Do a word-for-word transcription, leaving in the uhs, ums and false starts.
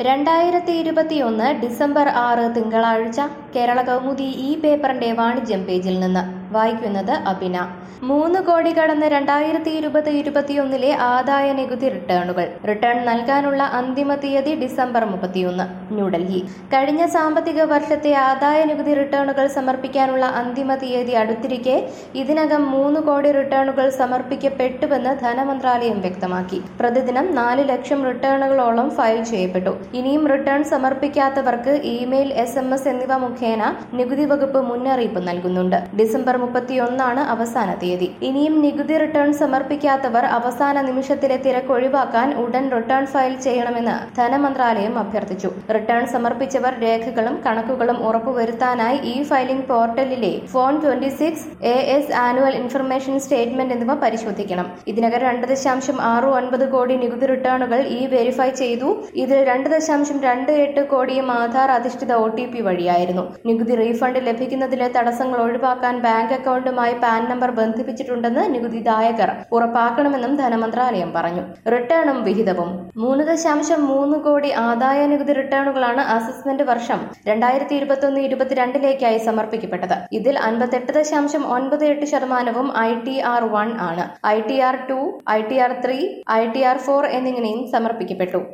രണ്ടായിരത്തി ഇരുപത്തിയൊന്ന് ഡിസംബർ ആറ് തിങ്കളാഴ്ച കേരള കൗമുദി ഈ പേപ്പറിന്റെ വാണിജ്യം പേജിൽ നിന്ന് വായിക്കുന്നത് അബിന. മൂന്ന് കോടി കടന്ന് രണ്ടായിരത്തി ഇരുപത് ഇരുപത്തിയൊന്നിലെ ആദായ നികുതി റിട്ടേണുകൾ. റിട്ടേൺ നൽകാനുള്ള അന്തിമ തീയതി ഡിസംബർ മുപ്പത്തിയൊന്ന്. ന്യൂഡൽഹി. കഴിഞ്ഞ സാമ്പത്തിക വർഷത്തെ ആദായ നികുതി റിട്ടേണുകൾ സമർപ്പിക്കാനുള്ള അന്തിമ തീയതി അടുത്തിരിക്കെ ഇതിനകം മൂന്ന് കോടി റിട്ടേണുകൾ സമർപ്പിക്കപ്പെട്ടുവെന്ന് ധനമന്ത്രാലയം വ്യക്തമാക്കി. പ്രതിദിനം നാല് ലക്ഷം റിട്ടേണുകളോളം ഫയൽ ചെയ്യപ്പെട്ടു. ഇനിയും റിട്ടേൺ സമർപ്പിക്കാത്തവർക്ക് ഇമെയിൽ, എസ് എം എസ് എന്നിവ മുഖേന നികുതി വകുപ്പ് മുന്നറിയിപ്പ് നൽകുന്നുണ്ട്. ഡിസംബർ മുപ്പത്തിയൊന്നാണ് അവസാന തീയതി. ഇനിയും നികുതി റിട്ടേൺ സമർപ്പിക്കാത്തവർ അവസാന നിമിഷത്തിലെ തിരക്ക് ഒഴിവാക്കാൻ ഉടൻ റിട്ടേൺ ഫയൽ ചെയ്യണമെന്ന് ധനമന്ത്രാലയം അഭ്യർത്ഥിച്ചു. റിട്ടേൺ സമർപ്പിച്ചവർ രേഖകളും കണക്കുകളും ഉറപ്പുവരുത്താനായി ഇ ഫയലിംഗ് പോർട്ടലിലെ form twenty six A S annual information statement എന്നിവ പരിശോധിക്കണം. ഇതിനകം രണ്ട് ദശാംശം ആറ് ഒൻപത് കോടി നികുതി റിട്ടേണുകൾ ഇ വെരിഫൈ ചെയ്തു. ഇതിൽ രണ്ട് ദശാംശം രണ്ട് എട്ട് കോടിയും ആധാർ അധിഷ്ഠിത ഒ ടി പി വഴിയായിരുന്നു. നികുതി റീഫണ്ട് ലഭിക്കുന്നതിലെ തടസ്സങ്ങൾ ഒഴിവാക്കാൻ ബാങ്ക് അക്കൗണ്ടുമായി പാൻ നമ്പർ ബന്ധിപ്പിച്ചിട്ടുണ്ടെന്ന് നികുതിദായകർ ഉറപ്പാക്കണമെന്നും ധനമന്ത്രാലയം പറഞ്ഞു. റിട്ടേണും വിഹിതവും. മൂന്ന് ദശാംശം മൂന്ന് കോടി ആദായ നികുതി റിട്ടേണുകളാണ് അസസ്മെന്റ് വർഷം രണ്ടായിരത്തി ഇരുപത്തിയൊന്ന് ഇരുപത്തിരണ്ടിലേക്കായി സമർപ്പിക്കപ്പെട്ടത്. ഇതിൽ അൻപത്തെട്ട് ദശാംശം ഒൻപത് എട്ട് ശതമാനവും ഐ ടി ആർ വൺ ആണ്. I T R two, I T R three, I T R four എന്നിങ്ങനെയും സമർപ്പിക്കപ്പെട്ടു.